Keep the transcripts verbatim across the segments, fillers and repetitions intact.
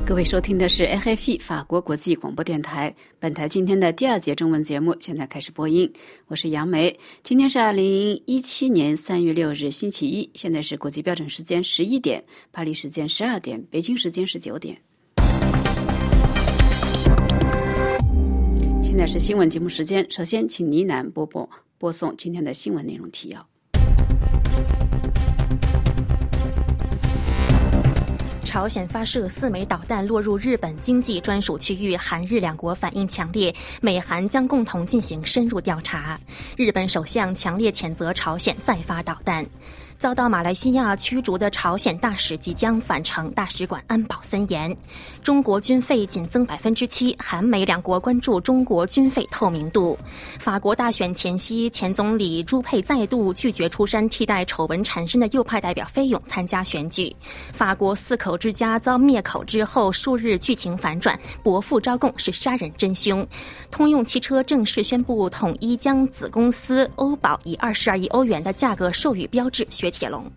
各位收听的是 R F I 法国国际广播电台，本台今天的第二节中文节目现在开始播音，我是杨梅。今天是二零一七年三月六日星期一，现在是国际标准时间十一点，巴黎时间十二点，北京时间是九点。现在是新闻节目时间，首先请倪楠播播播送今天的新闻内容提要。 朝鲜发射四枚导弹落入日本经济专属区域，韩日两国反应强烈，美韩将共同进行深入调查。日本首相强烈谴责朝鲜再发导弹。遭到马来西亚驱逐的朝鲜大使即将返程，大使馆安保森严。中国军费仅增百分之七，韩美两国关注中国军费透明度。法国大选前夕，前总理朱佩再度拒绝出山替代丑闻缠身的右派代表菲勇参加选举。法国四口之家遭灭口之后，数日剧情反转，伯父招供是杀人真凶。通用汽车正式宣布统一将子公司欧宝以二十二亿欧元的价格授予标致雪铁龙。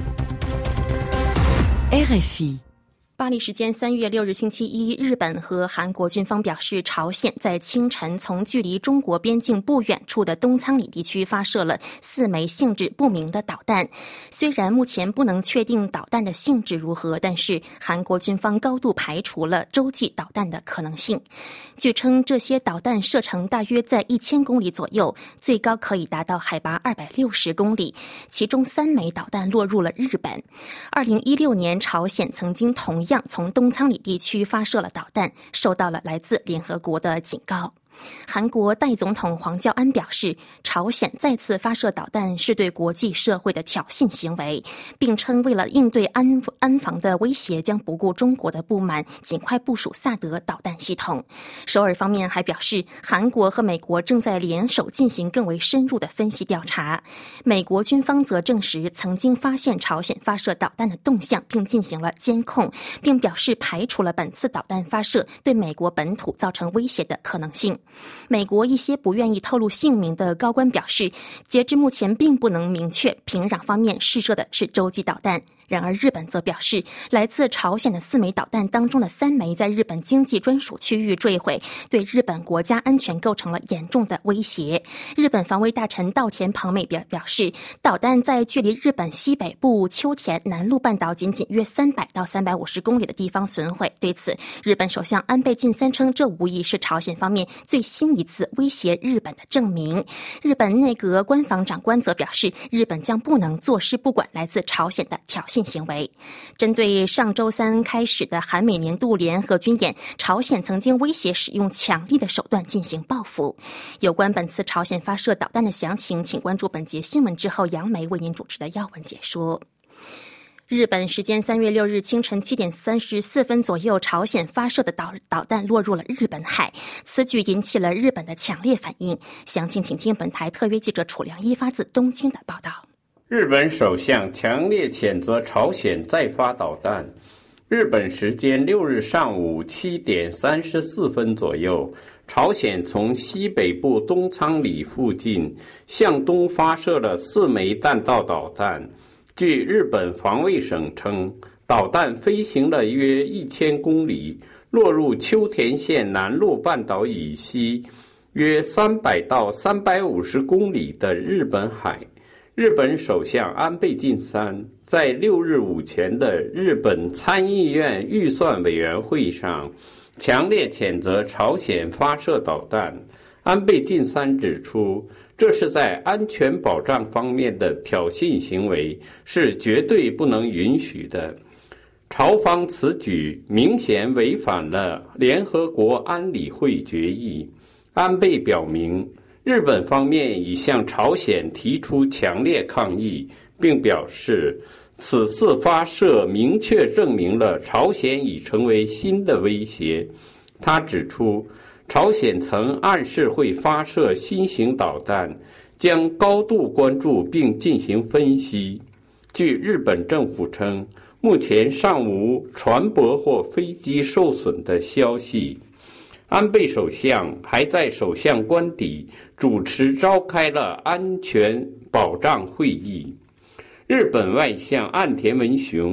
R F I。 巴黎时间三月六日星期一，日本和韩国军方表示，朝鲜在清晨从距离中国边境不远处的东仓里地区发射了四枚性质不明的导弹。虽然目前不能确定导弹的性质如何，但是韩国军方高度排除了洲际导弹的可能性。据称，这些导弹射程大约在一千公里左右，最高可以达到海拔二百六十公里，其中三枚导弹落入了日本。二零一六年，朝鲜曾经同样从东仓里地区发射了导弹，受到了来自联合国的警告。韩国代总统黄教安表示，朝鲜再次发射导弹是对国际社会的挑衅行为，并称为了应对安安防的威胁，将不顾中国的不满，尽快部署萨德导弹系统。首尔方面还表示，韩国和美国正在联手进行更为深入的分析调查。美国军方则证实曾经发现朝鲜发射导弹的动向，并进行了监控，并表示排除了本次导弹发射对美国本土造成威胁的可能性。美国一些不愿意透露姓名的高官表示，截至目前并不能明确平壤方面试射的是洲际导弹。然而日本则表示，来自朝鲜的四枚导弹当中的三枚在日本经济专属区域坠毁，对日本国家安全构成了严重的威胁。日本防卫大臣稻田朋美表表示，导弹在距离日本西北部秋田南陆半岛仅仅约三百到三百五十公里的地方损毁。对此，日本首相安倍晋三称，这无疑是朝鲜方面最新一次威胁日本的证明。日本内阁官房长官则表示，日本将不能坐视不管来自朝鲜的挑衅行为。针对上周三开始的韩美年度联合军演，朝鲜曾经威胁使用强力的手段进行报复。有关本次朝鲜发射导弹的详情，请关注本节新闻之后杨梅为您主持的要闻解说。日本时间三月六日清晨七点三十四分左右，朝鲜发射的导导弹落入了日本海，此举引起了日本的强烈反应。详情请听本台特约记者楚良一发自东京的报道。 日本首相强烈谴责朝鲜再发导弹。日本时间六日上午七点三十四分左右，朝鲜从西北部东仓里附近向东发射了四枚弹道导弹。据日本防卫省称，导弹飞行了约一千公里，落入秋田县南陆半岛以西约三百到三百五十公里的日本海。日本首相安倍晋三在六日午前的日本参议院预算委员会上强烈谴责朝鲜发射导弹。安倍晋三指出，这是在安全保障方面的挑衅行为，是绝对不能允许的。朝方此举明显违反了联合国安理会决议。安倍表明，日本方面已向朝鲜提出强烈抗议，并表示此次发射明确证明了朝鲜已成为新的威胁。他指出，朝鲜曾暗示会发射新型导弹，将高度关注并进行分析。据日本政府称，目前尚无船舶或飞机受损的消息。安倍首相还在首相官邸主持召开了安全保障会议。日本外相岸田文雄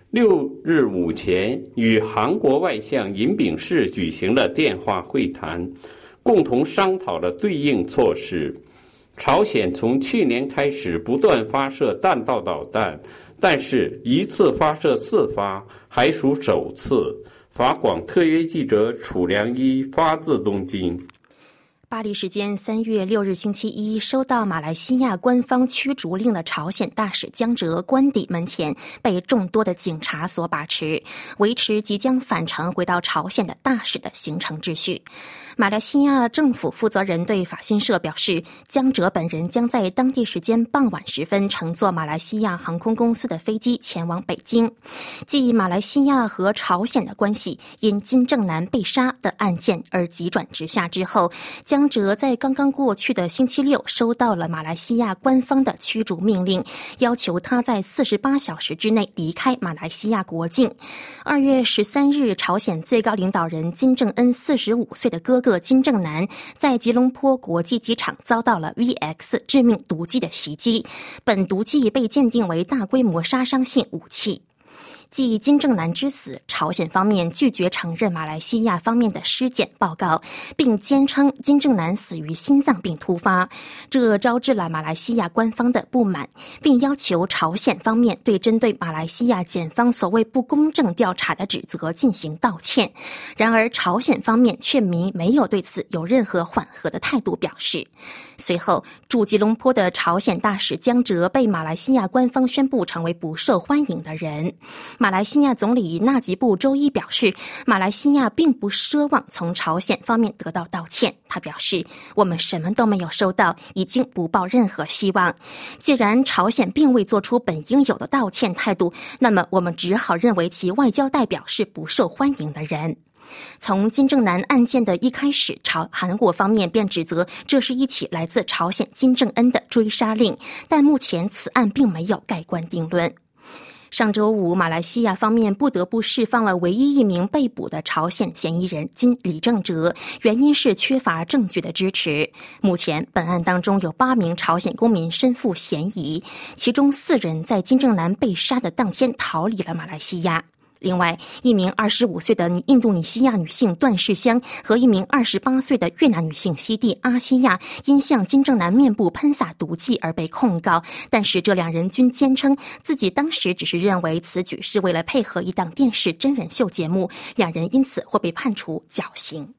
六日午前与韩国外相尹炳世举行了电话会谈，共同商讨了对应措施。朝鲜从去年开始不断发射弹道导弹，但是一次发射四发，还属首次。法广特约记者楚良一发自东京。 巴黎时间三月六日星期一，收到马来西亚官方驱逐令的朝鲜大使江哲官邸门前被众多的警察所把持，维持即将返程回到朝鲜的大使的行程秩序。马来西亚政府负责人对法新社表示，江哲本人将在当地时间傍晚时分乘坐马来西亚航空公司的飞机前往北京。继马来西亚和朝鲜的关系因金正男被杀的案件而急转直下之后，江哲在刚刚过去的星期六收到了马来西亚官方的驱逐命令，要求他在四十八小时之内离开马来西亚国境。二月十三日，朝鲜最高领导人金正恩四十五岁的哥哥金正男在吉隆坡国际机场遭到了 V X 致命毒剂的袭击，本毒剂被鉴定为大规模杀伤性武器。继金正男之死，朝鲜方面拒绝承认马来西亚方面的尸检报告，并坚称金正男死于心脏病突发，这招致了马来西亚官方的不满，并要求朝鲜方面对针对马来西亚检方所谓不公正调查的指责进行道歉。然而朝鲜方面却没没有对此有任何缓和的态度表示。随后，驻吉隆坡的朝鲜大使江哲被马来西亚官方宣布成为不受欢迎的人。马来西亚总理纳吉布周一表示，马来西亚并不奢望从朝鲜方面得到道歉。他表示，我们什么都没有收到，已经不抱任何希望。既然朝鲜并未做出本应有的道歉态度，那么我们只好认为其外交代表是不受欢迎的人。从金正男案件的一开始，朝韩国方面便指责这是一起来自朝鲜金正恩的追杀令，但目前此案并没有盖棺定论。上周五，马来西亚方面不得不释放了唯一一名被捕的朝鲜嫌疑人金李正哲，原因是缺乏证据的支持。目前，本案当中有八名朝鲜公民身负嫌疑，其中四人在金正男被杀的当天逃离了马来西亚。另外，一名二十五岁的印度尼西亚女性段世香和一名二十八岁的越南女性西蒂阿西亚因向金正男面部喷洒毒剂而被控告，但是这两人均坚称自己当时只是认为此举是为了配合一档电视真人秀节目，两人因此会被判处绞刑。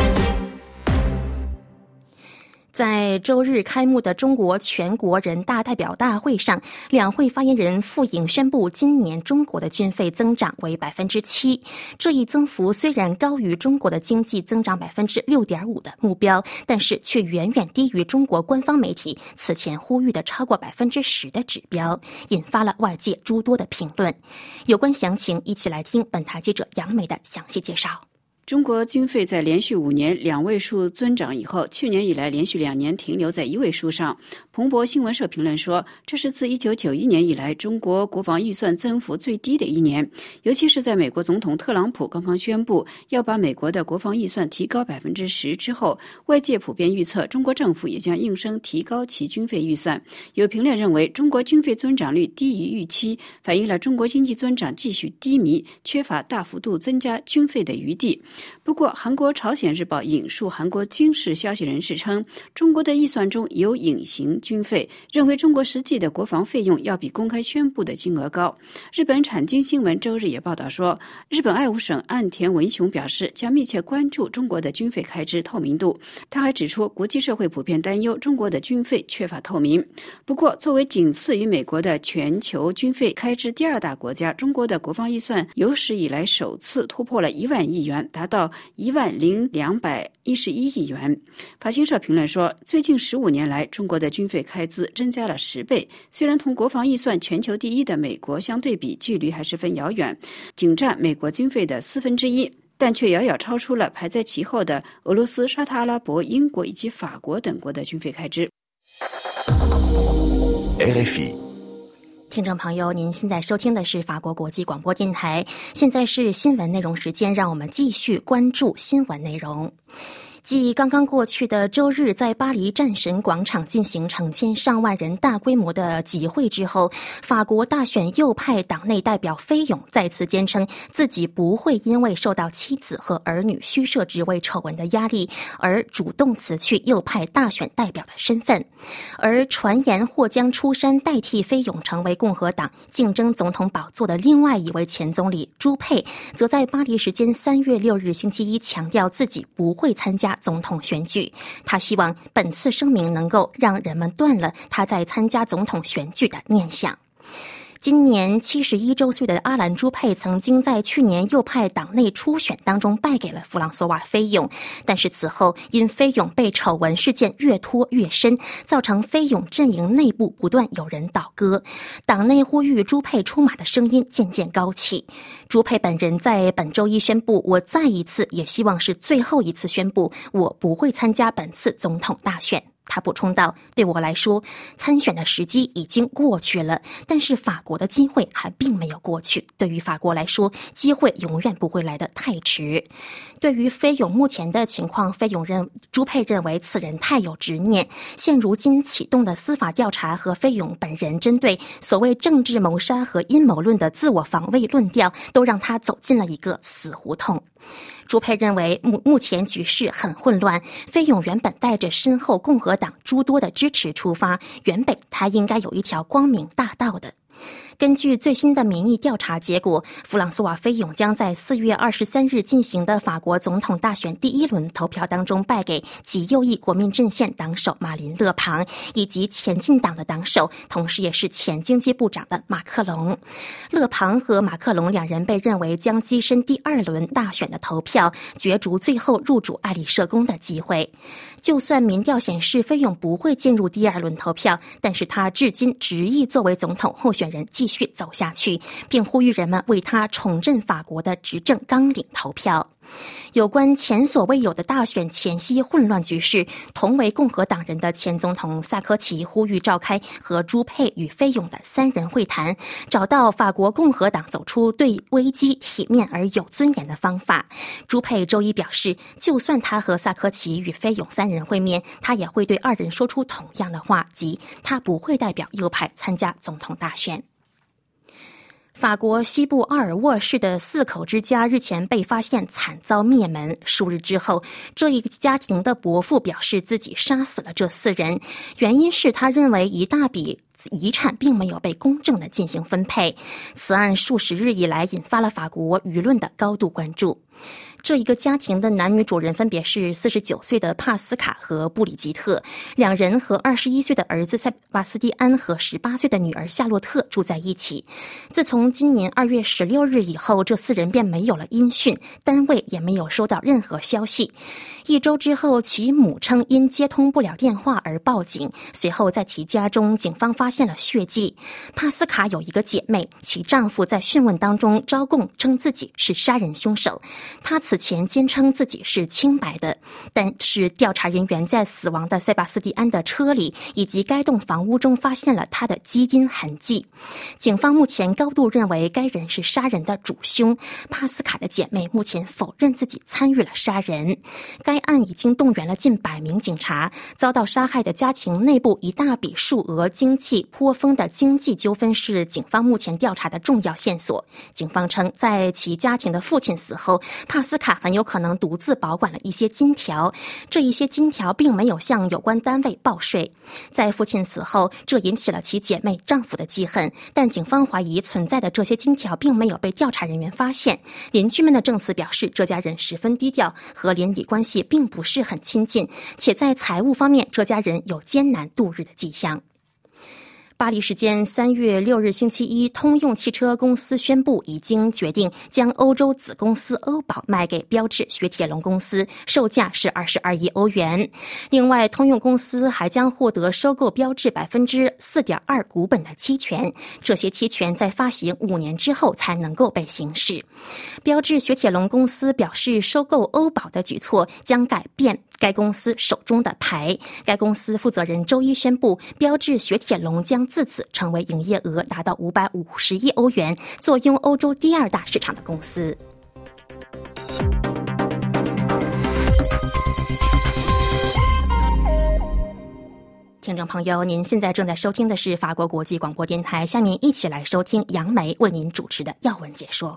在周日开幕的中国全国人大代表大会上，两会发言人傅颖宣布，今年中国的军费增长为百分之七。这一增幅虽然高于中国的经济增长百分之六点五的目标，但是却远远低于中国官方媒体此前呼吁的超过百分之十的指标，引发了外界诸多的评论。有关详情，一起来听本台记者杨梅的详细介绍。 中国军费在连续五年两位数增长以后，去年以来连续两年停留在一位数上。彭博新闻社评论说，这是自一九九一年以来中国国防预算增幅最低的一年，尤其是在美国总统特朗普刚刚宣布要把美国的国防预算提高百分之十之后，外界普遍预测中国政府也将应声提高其军费预算。有评论认为，中国军费增长率低于预期，反映了中国经济增长继续低迷，缺乏大幅度增加军费的余地。不过，韩国朝鲜日报引述韩国军事消息人士称，中国的预算中有隐形军费，认为中国实际的国防费用要比公开宣布的金额高。日本产经新闻周日也报道说，日本爱知省岸田文雄表示将密切关注中国的军费开支透明度。他还指出，国际社会普遍担忧中国的军费缺乏透明。不过，作为仅次于美国的全球军费开支第二大国家，中国的国防预算有史以来首次突破了一万亿元，达到一万零两百一十一亿元。法新社评论说，最近十五年来，中国的军费开支增加了十倍。虽然同国防预算全球第一的美国相对比，距离还十分遥远，仅占美国军费的四分之一，但却遥遥超出了排在其后的俄罗斯、沙特阿拉伯、英国以及法国等国的军费开支。 R F I听众朋友，您现在收听的是法国国际广播电台，现在是新闻内容时间，让我们继续关注新闻内容。 继刚刚过去的周日在巴黎战神广场进行成千上万人大规模的集会之后，法国大选右派党内代表菲永再次坚称自己不会因为受到妻子和儿女虚设职位丑闻的压力而主动辞去右派大选代表的身份。而传言或将出山代替菲永成为共和党竞争总统宝座的另外一位前总理朱佩，则在巴黎时间三月六日星期一强调自己不会参加总统选举。他希望本次声明能够让人们断了他在参加总统选举的念想。今年七十一周岁的阿兰·朱佩曾经在去年右派党内初选当中败给了弗朗索瓦·菲永，但是此后因菲永被丑闻事件越拖越深，造成菲永阵营内部不断有人倒戈，党内呼吁朱佩出马的声音渐渐高起。朱佩本人在本周一宣布，我再一次也希望是最后一次宣布，我不会参加本次总统大选。他补充道，对我来说，参选的时机已经过去了，但是法国的机会还并没有过去。对于法国来说，机会永远不会来得太迟。对于菲永目前的情况，菲永认朱佩认为此人太有执念，现如今启动的司法调查和菲永本人针对所谓政治谋杀和阴谋论的自我防卫论调，都让他走进了一个死胡同。朱佩认为目目前局势很混乱，菲永原本带着身后共和党诸多的支持出发，原本他应该有一条光明大道的。根据最新的民意调查结果，弗朗索瓦·菲永将在四月二十三日进行的法国总统大选第一轮投票当中败给极右翼国民阵线党首马林·勒庞以及前进党的党首，同时也是前经济部长的马克龙。勒庞和马克龙两人被认为将跻身第二轮大选的投票，角逐最后入主爱丽舍宫的机会。就算民调显示菲永不会进入第二轮投票，但是他至今执意作为总统候选人继续走下去，并呼吁人们为他重振法国的执政纲领投票。有关前所未有的大选前夕混乱局势，同为共和党人的前总统萨科齐呼吁召开和朱佩与菲永的三人会谈，找到法国共和党走出对危机体面而有尊严的方法。朱佩周一表示，就算他和萨科齐与菲永三人会面，他也会对二人说出同样的话，即他不会代表右派参加总统大选。法国西部奥尔沃市的四口之家日前被发现惨遭灭门。数日之后，这一家庭的伯父表示自己杀死了这四人，原因是他认为一大笔遗产并没有被公正地进行分配。此案数十日以来引发了法国舆论的高度关注。这一个家庭的男女主人分别是四十九岁的帕斯卡和布里吉特，两人和二十一岁的儿子塞巴斯蒂安和十八岁的女儿夏洛特住在一起。自从今年二月十六日以后，这四人便没有了音讯，单位也没有收到任何消息。一周之后，其母称因接通不了电话而报警，随后在其家中警方发现了血迹。帕斯卡有一个姐妹，其丈夫在讯问当中招供称自己是杀人凶手，他此前坚称自己是清白的，但是调查人员在死亡的塞巴斯蒂安的车里以及该栋房屋中发现了他的基因痕迹。警方目前高度认为该人是杀人的主凶。帕斯卡的姐妹目前否认自己参与了杀人。该案已经动员了近百名警察，遭到杀害的家庭内部一大笔数额经济颇丰的经济纠纷是警方目前调查的重要线索。警方称，在其家庭的父亲死后，帕斯卡很有可能独自保管了一些金条，这一些金条并没有向有关单位报税。在父亲死后，这引起了其姐妹丈夫的记恨，但警方怀疑存在的这些金条并没有被调查人员发现。邻居们的证词表示，这家人十分低调，和邻里关系并不是很亲近，且在财务方面，这家人有艰难度日的迹象。巴黎时间三月六日星期一，通用汽车公司宣布已经决定将欧洲子公司欧宝卖给标致雪铁龙公司，售价是二十二亿欧元。另外，通用公司还将获得收购标致百分之四点二股本的期权，这些期权在发行五年之后才能够被行使。标致雪铁龙公司表示，收购欧宝的举措将改变该公司手中的牌。该公司负责人周一宣布，标致雪铁龙将自此成为营业额达到五百五十亿欧元，坐拥欧洲第二大市场的公司。 听众朋友，您现在正在收听的是法国国际广播电台，下面一起来收听杨梅为您主持的要闻解说。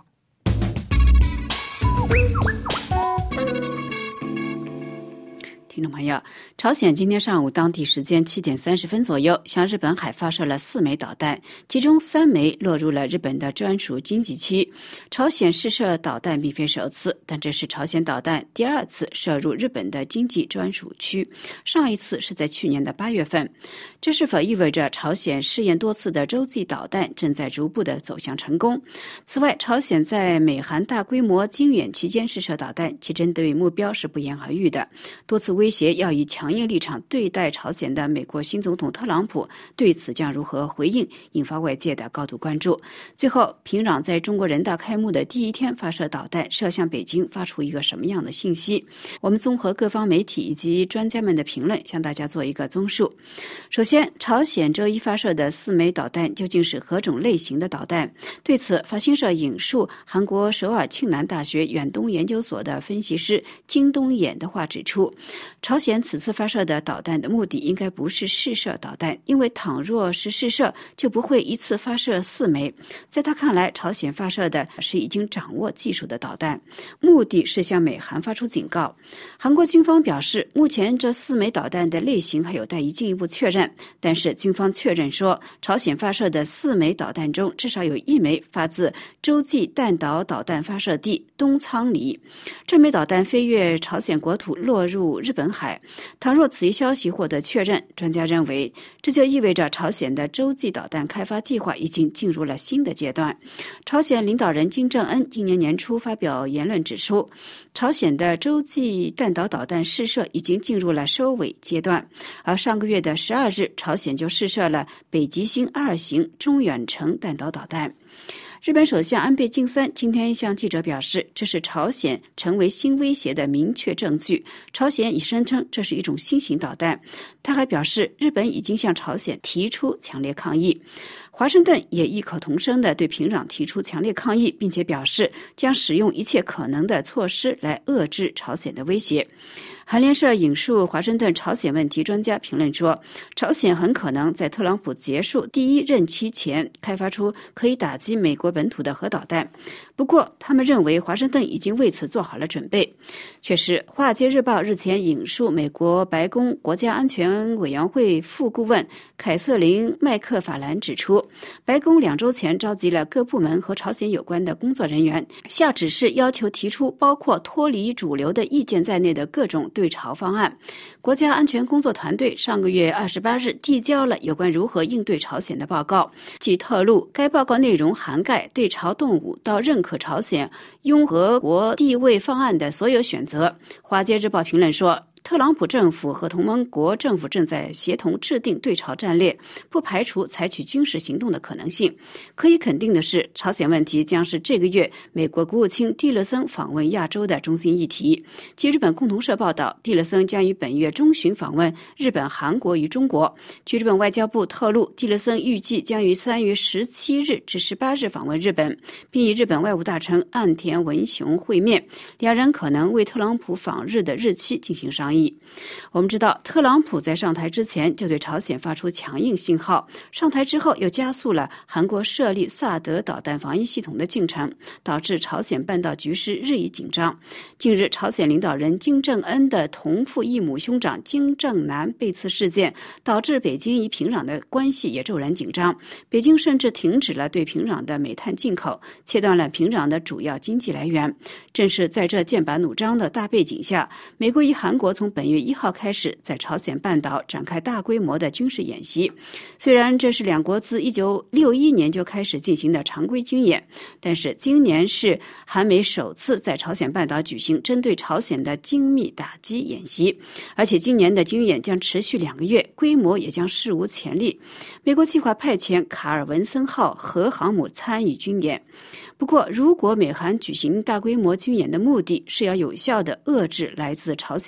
听众朋友，朝鲜今天上午当地时间七点三十分左右向日本海发射了四枚导弹，其中三枚落入了日本的专属经济区。朝鲜试射导弹并非首次，但这是朝鲜导弹第二次射入日本的经济专属区，上一次是在去年的八月份。这是否意味着朝鲜试验多次的洲际导弹正在逐步的走向成功？此外，朝鲜在美韩大规模军演期间试射导弹，其针对目标是不言而喻的，多次威胁要以强硬立场对待朝鲜的美国新总统特朗普对此将如何回应，引发外界的高度关注。最后，平壤在中国人大开幕的第一天发射导弹，射向北京，发出一个什么样的信息？我们综合各方媒体以及专家们的评论，向大家做一个综述。首先，朝鲜周一发射的四枚导弹究竟是何种类型的导弹？对此，法新社引述韩国首尔庆南大学远东研究所的分析师金东衍的话指出，朝鲜此次发射的导弹的目的应该不是试射导弹，因为倘若是试射，就不会一次发射四枚。在他看来，朝鲜发射的是已经掌握技术的导弹，目的是向美韩发出警告。韩国军方表示，目前这四枚导弹的类型还有待于进一步确认，但是军方确认说，朝鲜发射的四枚导弹中，至少有一枚发自洲际弹道导弹发射地东仓里。这枚导弹飞越朝鲜国土，落入日本海。倘若此一消息获得确认，专家认为这就意味着朝鲜的洲际导弹开发计划已经进入了新的阶段。朝鲜领导人金正恩今年年初发表言论指出，朝鲜的洲际弹道导弹试射已经进入了收尾阶段，而上个月的十二日，朝鲜就试射了北极星二型中远程弹道导弹。日本首相安倍晋三今天向记者表示，这是朝鲜成为新威胁的明确证据。朝鲜已声称这是一种新型导弹。他还表示，日本已经向朝鲜提出强烈抗议。华盛顿也异口同声地对平壤提出强烈抗议，并且表示将使用一切可能的措施来遏制朝鲜的威胁。韩联社引述华盛顿朝鲜问题专家评论说，朝鲜很可能在特朗普结束第一任期前开发出可以打击美国本土的核导弹。不过，他们认为华盛顿已经为此做好了准备。确实，《华尔街日报》日前引述美国白宫国家安全委员会副顾问凯瑟琳·麦克法兰指出，白宫两周前召集了各部门和朝鲜有关的工作人员，下指示要求提出包括脱离主流的意见在内的各种对朝方案。国家安全工作团队上个月二十八日递交了有关如何应对朝鲜的报告，即透露该报告内容涵盖对朝动武到认可朝鲜拥核国地位方案的所有选择。华尔街日报评论说，特朗普政府和同盟国政府正在协同制定对朝战略，不排除采取军事行动的可能性。可以肯定的是，朝鲜问题将是这个月美国国务卿蒂勒森访问亚洲的中心议题。据日本共同社报道，蒂勒森将于本月中旬访问日本、韩国与中国。据日本外交部透露，蒂勒森预计将于三月十七日至十八日访问日本，并与日本外务大臣岸田文雄会面，两人可能为特朗普访日的日期进行商议。我们知道，特朗普在上台之前就对朝鲜发出强硬信号，上台之后又加速了韩国设立萨德导弹防御系统的进程，导致朝鲜半岛局势日益紧张。近日，朝鲜领导人金正恩的同父异母兄长金正男被刺事件，导致北京与平壤的关系也骤然紧张。北京甚至停止了对平壤的煤炭进口，切断了平壤的主要经济来源。正是在这剑拔弩张的大背景下，美国与韩国从本月一号开始在朝鲜半岛展开大规模的军事演习。虽然这是两国自一九六一年就开始进行的常规军演，但是今年是韩美首次在朝鲜半岛举行针对朝鲜的精密打击演习，而且今年的军演将持续两个月，规模也将史无前例。美国计划派遣卡尔文森号核航母参与军演。不过，如果美韩举行大规模军演的目的是要有效地遏制来自朝鲜的军事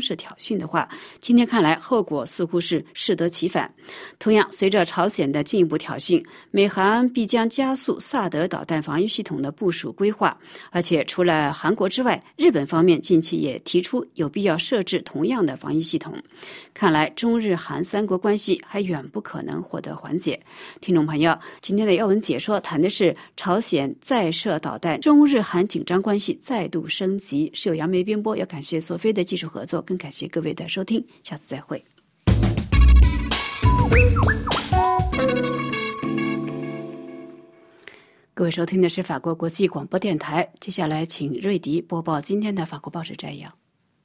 式挑衅的话，今天看来后果似乎是适得其反。同样，随着朝鲜的进一步挑衅，美韩必将加速萨德导弹防御系统的部署规划，而且除了韩国之外，日本方面近期也提出有必要设置同样的防御系统。看来中日韩三国关系还远不可能获得缓解。听众朋友，今天的要闻解说谈的是朝鲜再射导弹，中日韩紧张关系再度升级。是由杨梅编播，要感谢索菲的技术合作，更感谢各位的收听，下次再会。各位收听的是法国国际广播电台，接下来请瑞迪播报今天的法国报纸摘要。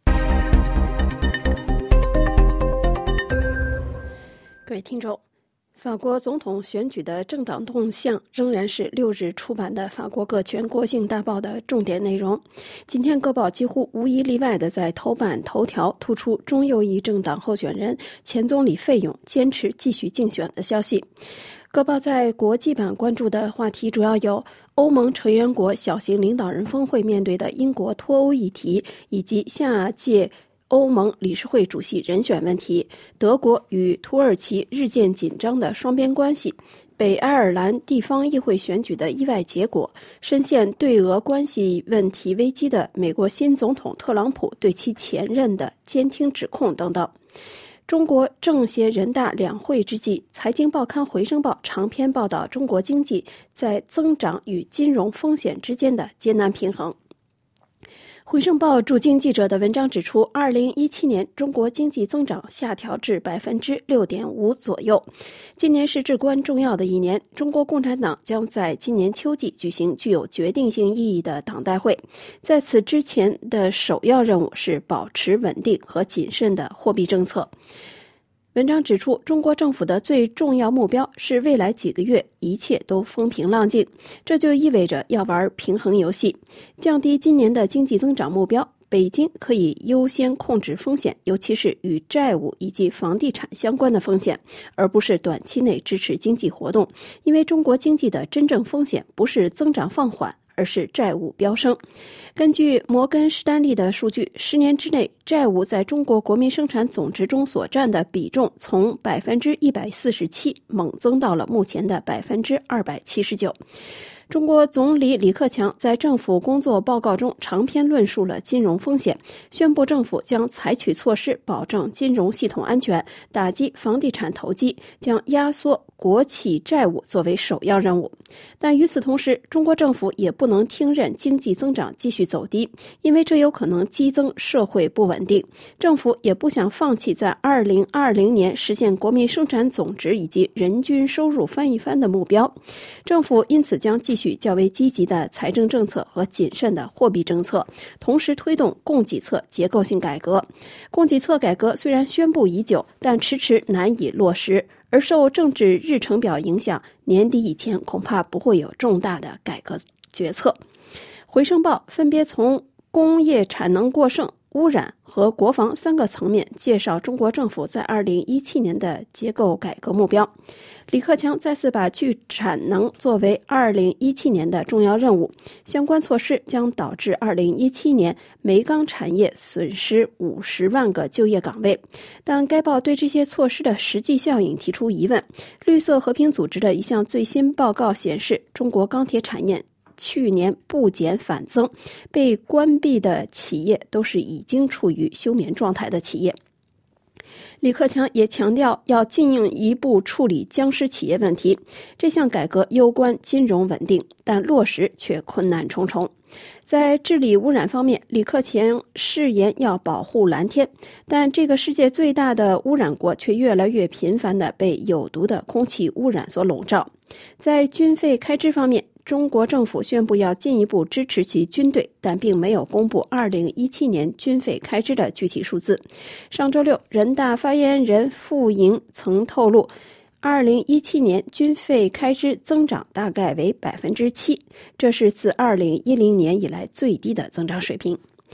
各位听众，法国总统选举的政党动向仍然是六日出版的法国各全国性大报的重点内容。今天各报几乎无一例外的在头版头条突出中右翼政党候选人前总理费永坚持继续竞选的消息。各报在国际版关注的话题主要有欧盟成员国小型领导人峰会面对的英国脱欧议题，以及下届欧盟理事会主席人选问题，德国与土耳其日渐紧张的双边关系，北爱尔兰地方议会选举的意外结果，深陷对俄关系问题危机的美国新总统特朗普对其前任的监听指控等等。中国政协人大两会之际，财经报刊《回声报》长篇报道中国经济在增长与金融风险之间的艰难平衡。回声报驻京记者的文章指出，二零一七年中国经济增长下调至百分之六点五左右。今年是至关重要的一年，中国共产党将在今年秋季举行具有决定性意义的党代会。在此之前的首要任务是保持稳定和谨慎的货币政策。文章指出，中国政府的最重要目标是未来几个月一切都风平浪静，这就意味着要玩平衡游戏，降低今年的经济增长目标。北京可以优先控制风险，尤其是与债务以及房地产相关的风险，而不是短期内支持经济活动，因为中国经济的真正风险不是增长放缓，而是债务飙升。根据摩根士丹利的数据，十年之内，债务在中国国民生产总值中所占的比重从百分之一百四十七猛增到了目前的百分之二百七十九。中国总理李克强在政府工作报告中长篇论述了金融风险，宣布政府将采取措施保证金融系统安全，打击房地产投机，将压缩国企债务作为首要任务。但与此同时，中国政府也不能听任经济增长继续走低，因为这有可能激增社会不稳定。政府也不想放弃在二零二零年实现国民生产总值以及人均收入翻一番的目标。政府因此将继续较为积极的财政政策和谨慎的货币政策，同时推动供给侧结构性改革。供给侧改革虽然宣布已久，但迟迟难以落实，而受政治日程表影响，年底以前恐怕不会有重大的改革决策。回声报分别从工业产能过剩、污染和国防三个层面介绍中国政府在二零一七年的结构改革目标。李克强再次把去产能作为二零一七年的重要任务，相关措施将导致二零一七年煤钢产业损失五十万个就业岗位。但该报对这些措施的实际效应提出疑问。绿色和平组织的一项最新报告显示，中国钢铁产业去年不减反增，被关闭的企业都是已经处于休眠状态的企业。李克强也强调要进一步处理僵尸企业问题，这项改革攸关金融稳定，但落实却困难重重。在治理污染方面，李克强誓言要保护蓝天，但这个世界最大的污染国却越来越频繁地被有毒的空气污染所笼罩。在军费开支方面，中国政府宣布要进一步支持其军队，但并没有公布二零一七年军费开支的具体数字。上周六，人大发言人傅莹曾透露，二零一七年军费开支增长大概为百分之七，这是自二零一零年以来最低的增长水平。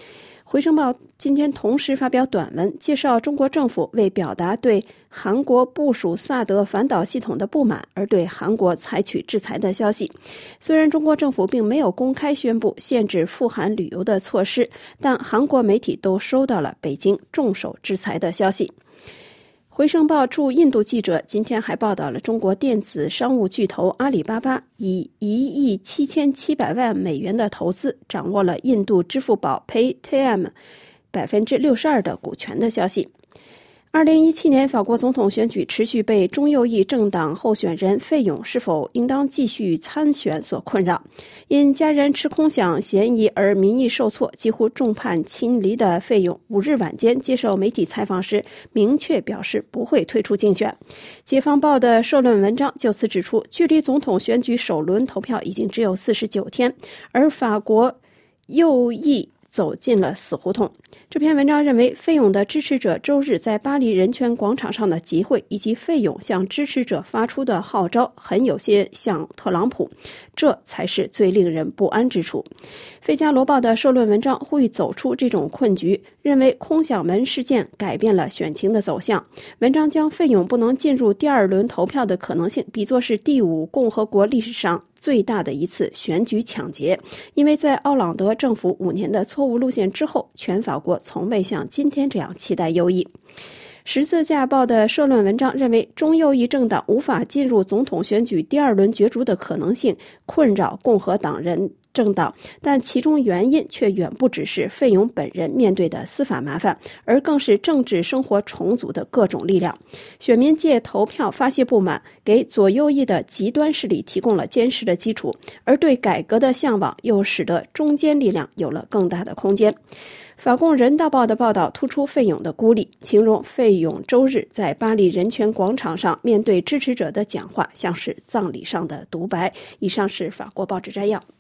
回声报今天同时发表短文，介绍中国政府为表达对韩国部署萨德反导系统的不满而对韩国采取制裁的消息。虽然中国政府并没有公开宣布限制赴韩旅游的措施，但韩国媒体都收到了北京重手制裁的消息。回声报驻印度记者今天还报道了中国电子商务巨头阿里巴巴以一亿七千七百万美元的投资掌握了印度支付宝 Paytm 百分之六十二的股权的消息。二零一七年法国总统选举持续被中右翼政党候选人费勇是否应当继续参选所困扰。因家人持空饷嫌疑而民意受挫，几乎众叛亲离的费勇五日晚间接受媒体采访时明确表示不会退出竞选。解放报的社论文章就此指出，距离总统选举首轮投票已经只有四十九天，而法国右翼走进了死胡同。这篇文章认为，费勇的支持者周日在巴黎人权广场上的集会，以及费勇向支持者发出的号召，很有些像特朗普，这才是最令人不安之处。费加罗报的社论文章呼吁走出这种困局，认为空饷门事件改变了选情的走向。文章将费勇不能进入第二轮投票的可能性比作是第五共和国历史上最大的一次选举抢劫，因为在奥朗德政府五年的错误路线之后，全法国从未像今天这样期待右翼。十字架报的社论文章认为，中右翼政党无法进入总统选举第二轮角逐的可能性困扰共和党人政党，但其中原因却远不只是费勇本人面对的司法麻烦，而更是政治生活重组的各种力量。选民借投票发泄不满，给左右翼的极端势力提供了坚实的基础，而对改革的向往又使得中坚力量有了更大的空间。法共人道报的报道突出费勇的孤立，形容费勇周日在巴黎人权广场上面对支持者的讲话像是葬礼上的独白。以上是法国报纸摘要。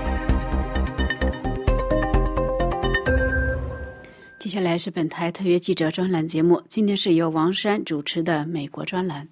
接下来是本台特约记者专栏节目，今天是由王珊主持的美国专栏。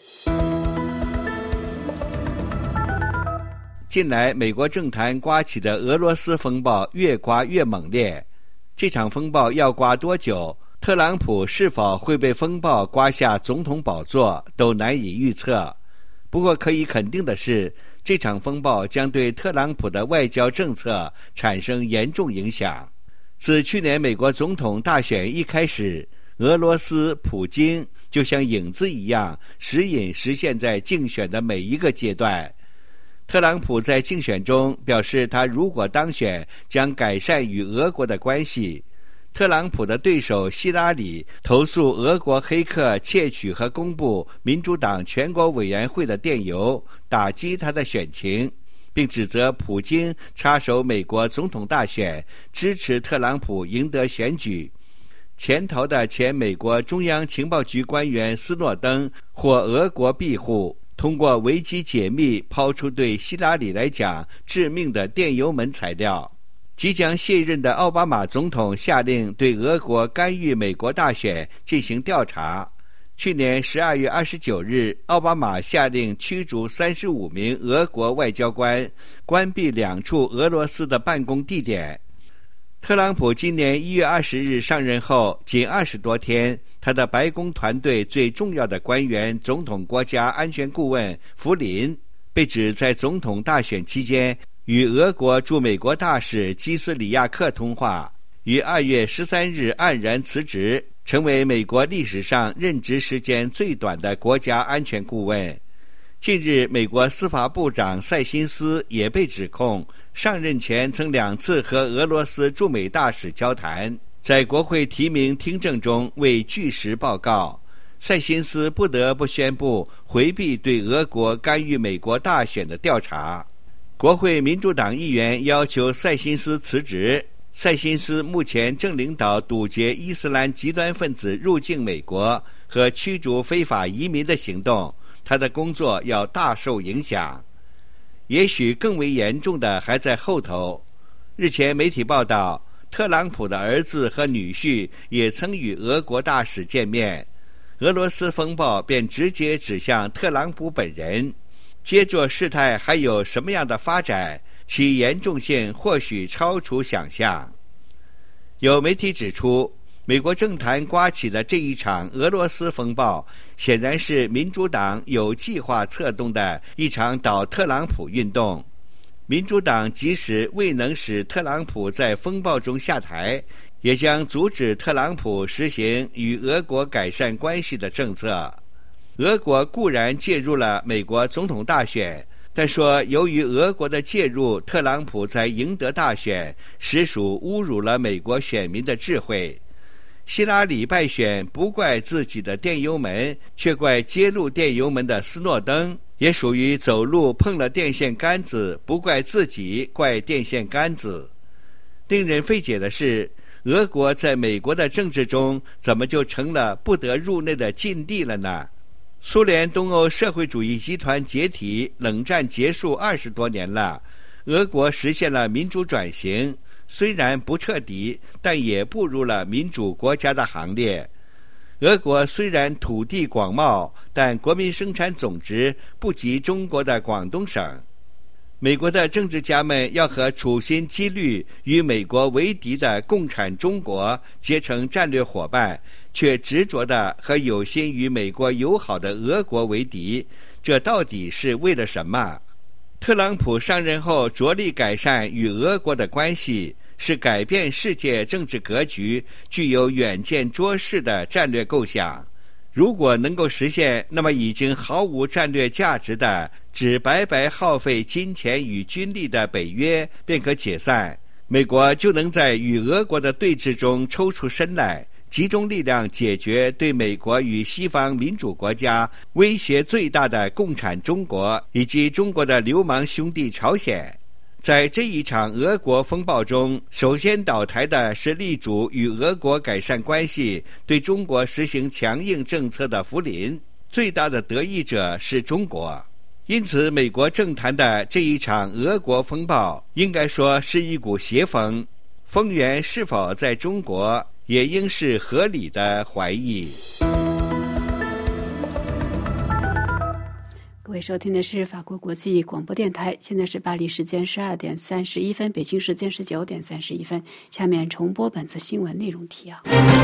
近来美国政坛刮起的俄罗斯风暴越刮越猛烈，这场风暴要刮多久，特朗普是否会被风暴刮下总统宝座都难以预测。不过可以肯定的是，这场风暴将对特朗普的外交政策产生严重影响。自去年美国总统大选一开始，俄罗斯普京就像影子一样时隐时现在竞选的每一个阶段。特朗普在竞选中表示，他如果当选将改善与俄国的关系。特朗普的对手希拉里投诉俄国黑客窃取和公布民主党全国委员会的电邮，打击他的选情，并指责普京插手美国总统大选，支持特朗普赢得选举。潜逃的前美国中央情报局官员斯诺登获俄国庇护，通过维基解密抛出对希拉里来讲致命的电邮门材料。即将卸任的奥巴马总统下令对俄国干预美国大选进行调查。去年十二月二十九日，奥巴马下令驱逐三十五名俄国外交官，关闭两处俄罗斯的办公地点。特朗普今年一月二十日上任后仅二十多天，他的白宫团队最重要的官员总统国家安全顾问福林被指在总统大选期间与俄国驻美国大使基斯里亚克通话，于二月十三日黯然辞职，成为美国历史上任职时间最短的国家安全顾问。近日，美国司法部长塞辛斯也被指控上任前曾两次和俄罗斯驻美大使交谈，在国会提名听证中未据实报告。塞辛斯不得不宣布回避对俄国干预美国大选的调查。国会民主党议员要求塞辛斯辞职。塞辛斯目前正领导堵截伊斯兰极端分子入境美国和驱逐非法移民的行动，他的工作要大受影响。也许更为严重的还在后头。日前媒体报道，特朗普的儿子和女婿也曾与俄国大使见面，俄罗斯风暴便直接指向特朗普本人。接着事态还有什么样的发展，其严重性或许超出想象。 有媒体指出，美国政坛刮起的这一场俄罗斯风暴，显然是民主党有计划策动的一场倒特朗普运动。民主党即使未能使特朗普在风暴中下台，也将阻止特朗普实行与俄国改善关系的政策。俄国固然介入了美国总统大选，但说由于俄国的介入，特朗普才赢得大选，实属侮辱了美国选民的智慧。希拉里败选不怪自己的电油门，却怪揭露电油门的斯诺登，也属于走路碰了电线杆子，不怪自己，怪电线杆子。令人费解的是，俄国在美国的政治中怎么就成了不得入内的禁地了呢？苏联东欧社会主义集团解体，冷战结束二十多年了，俄国实现了民主转型，虽然不彻底，但也步入了民主国家的行列。俄国虽然土地广袤，但国民生产总值不及中国的广东省。美国的政治家们要和处心积虑与美国为敌的共产中国结成战略伙伴，却执着地和有心与美国友好的俄国为敌，这到底是为了什么？特朗普上任后着力改善与俄国的关系，是改变世界政治格局，具有远见卓识的战略构想。如果能够实现，那么已经毫无战略价值的只白白耗费金钱与军力的北约便可解散，美国就能在与俄国的对峙中抽出身来，集中力量解决对美国与西方民主国家威胁最大的共产中国以及中国的流氓兄弟朝鲜。在这一场俄国风暴中，首先倒台的是力主与俄国改善关系、对中国实行强硬政策的福林，最大的得益者是中国。因此，美国政坛的这一场俄国风暴，应该说是一股邪风，风源是否在中国，也应是合理的怀疑。 各位收听的是法国国际广播电台，现在是巴黎时间十二点三十一分，北京时间是九点三十一分。下面重播本次新闻内容提要。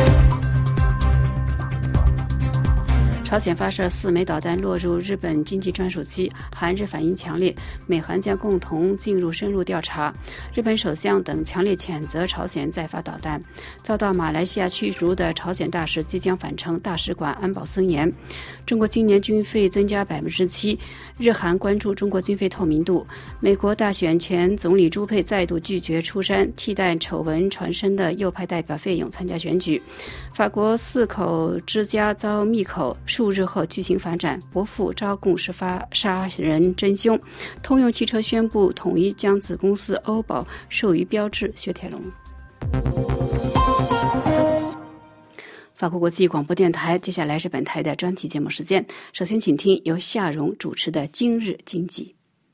朝鲜发射四枚导弹落入日本经济专属区，韩日反应强烈，美韩将共同进入深入调查。日本首相等强烈谴责朝鲜再发导弹。遭到马来西亚驱逐的朝鲜大使即将返程，大使馆安保森严。中国今年军费增加百分之七，日韩关注中国军费透明度。美国大选前总理朱佩再度拒绝出山替代丑闻传声的右派代表费勇参加选举。法国四口之家遭密口，数日后剧情反转，伯父招供是发杀人真凶。通用汽车宣布统一将子公司欧宝授予标致雪铁龙。法国国际广播电台，接下来是本台的专题节目时间。首先请听由夏蓉主持的今日经济。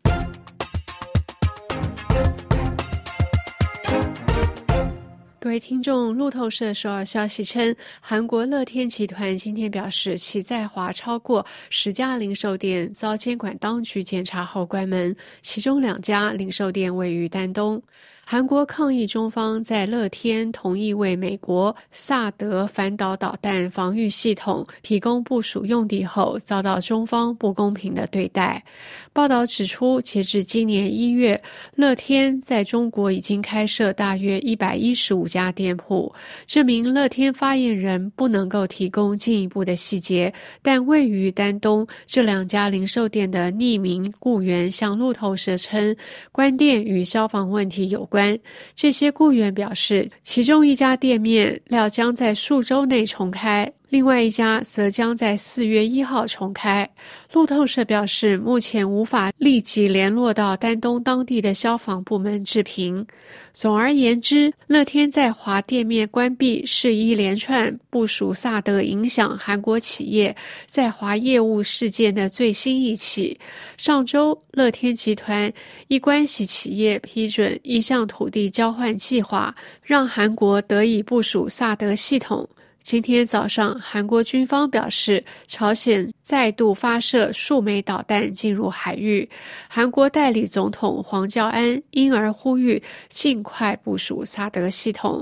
各位听众，路透社首尔消息称，韩国乐天集团今天表示，其在华超过十家零售店遭监管当局检查后关门，其中两家零售店位于丹东。韩国抗议中方在乐天同意为美国萨德反导导弹防御系统提供部署用地后，遭到中方不公平的对待。报道指出，截至今年一月，乐天在中国已经开设大约一百一十五家店铺。这名乐天发言人不能够提供进一步的细节，但位于丹东这两家零售店的匿名雇员向路透社称，关店与消防问题有关。这些雇员表示，其中一家店面料将在数周内重开，另外一家则将在四月一号重开。路透社表示，目前无法立即联络到丹东当地的消防部门置评。总而言之，乐天在华店面关闭是一连串部署萨德影响韩国企业在华业务事件的最新一起。上周，乐天集团依关系企业批准一项土地交换计划，让韩国得以部署萨德系统。今天早上，韩国军方表示，朝鲜再度发射数枚导弹进入海域。韩国代理总统黄教安因而呼吁尽快部署萨德系统。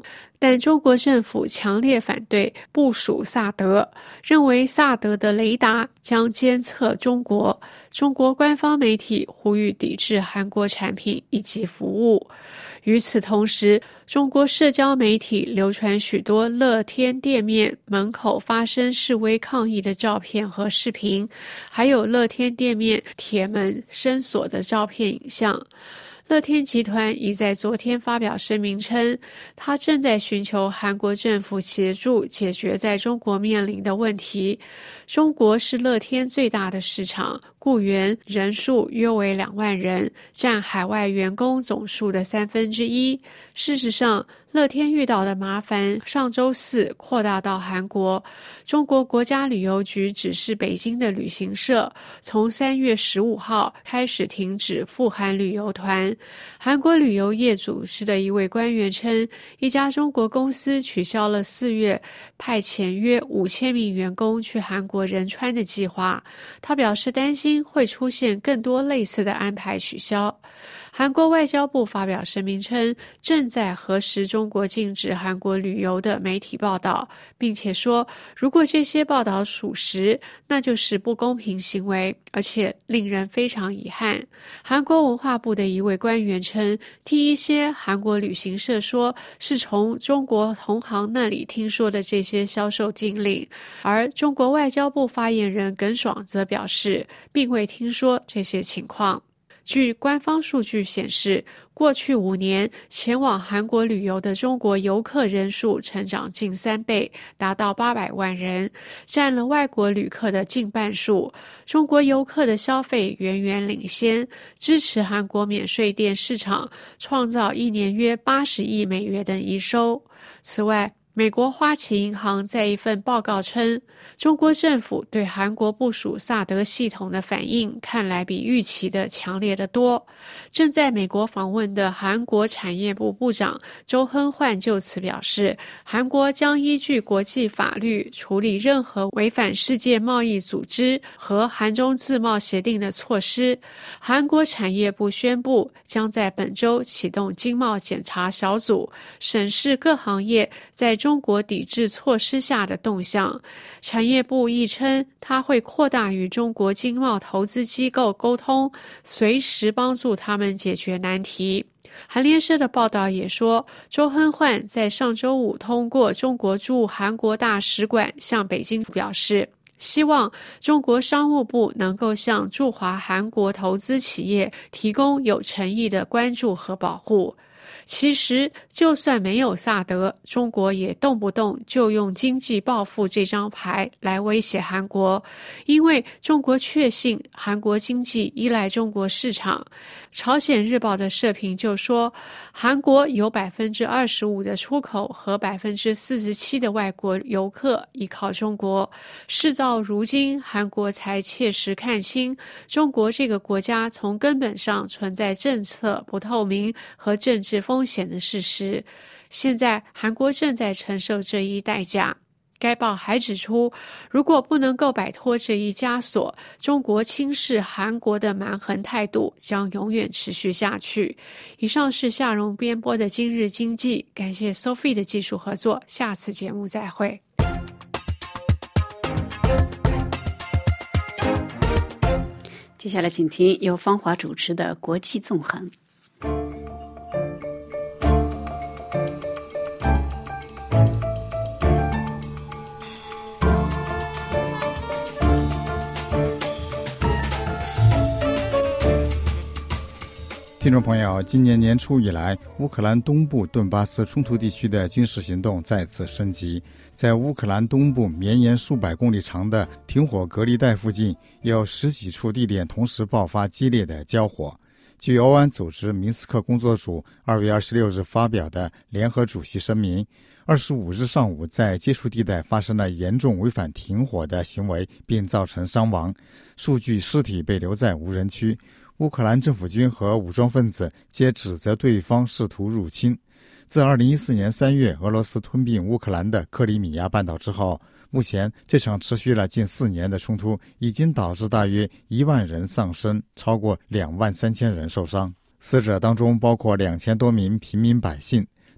但中国政府强烈反对部署萨德，认为萨德的雷达将监测中国。中国官方媒体呼吁抵制韩国产品以及服务。与此同时，中国社交媒体流传许多乐天店面门口发生示威抗议的照片和视频，还有乐天店面铁门深锁的照片影像。乐天集团已在昨天发表声明称，他正在寻求韩国政府协助解决在中国面临的问题。中国是乐天最大的市场，雇员人数约为两万人，占海外员工总数的三分之一。事实上，乐天遇到的麻烦上周四扩大到韩国。中国国家旅游局指示北京的旅行社从三月十五号开始停止赴韩旅游团。韩国旅游业组织的一位官员称，一家中国公司取消了四月派遣约五千名员工去韩国仁川的计划。他表示担心会出现更多类似的安排取消。韩国外交部发表声明称，正在核实中国禁止韩国旅游的媒体报道，并且说，如果这些报道属实，那就是不公平行为，而且令人非常遗憾。韩国文化部的一位官员称，听一些韩国旅行社说是从中国同行那里听说的这些销售禁令，而中国外交部发言人耿爽则表示，并未听说这些情况。据官方数据显示，过去五年前往韩国旅游的中国游客人数成长近三倍，达到八百万人，占了外国旅客的近半数。中国游客的消费远远领先，支持韩国免税店市场，创造一年约八十亿美元的营收。此外，美国花旗银行在一份报告称，中国政府对韩国部署萨德系统的反应看来比预期的强烈得多。正在美国访问的韩国产业部部长周亨焕就此表示，韩国将依据国际法律处理任何违反世界贸易组织和韩中自贸协定的措施。韩国产业部宣布，将在本周启动经贸检查小组，审视各行业在中国抵制措施下的动向。产业部亦称，它会扩大与中国经贸投资机构沟通，随时帮助他们解决难题。韩联社的报道也说，周亨焕在上周五通过中国驻韩国大使馆向北京表示，希望中国商务部能够向驻华韩国投资企业提供有诚意的关注和保护。其实，就算没有萨德，中国也动不动就用经济报复这张牌来威胁韩国，因为中国确信韩国经济依赖中国市场。朝鲜日报的社评就说，韩国有 百分之二十五 的出口和 百分之四十七 的外国游客依靠中国。事到如今，韩国才切实看清中国这个国家从根本上存在政策不透明和政治风险的事实。现在韩国正在承受这一代价。该报还指出，如果不能够摆脱这一枷锁，中国轻视韩国的蛮横态度将永远持续下去。以上是夏蓉编播的今日经济，感谢 Sophie 的技术合作，下次节目再会。 接下来请听由方华主持的国际纵横。 听众朋友，今年年初以来，乌克兰东部顿巴斯冲突地区的军事行动再次升级。在乌克兰东部绵延数百公里长的停火隔离带附近，有十几处地点同时爆发激烈的交火。据欧安组织明斯克工作组二月二十六日发表的联合主席声明，二十五日上午在接触地带发生了严重违反停火的行为，并造成伤亡，数具尸体被留在无人区。乌克兰政府军和武装分子皆指责对方试图入侵。自二零一四年三月俄罗斯吞并乌克兰的克里米亚半岛之后，目前这场持续了近四年的冲突已经导致大约一万人丧生，超过两万三千人受伤。死者当中包括两千多名平民百姓。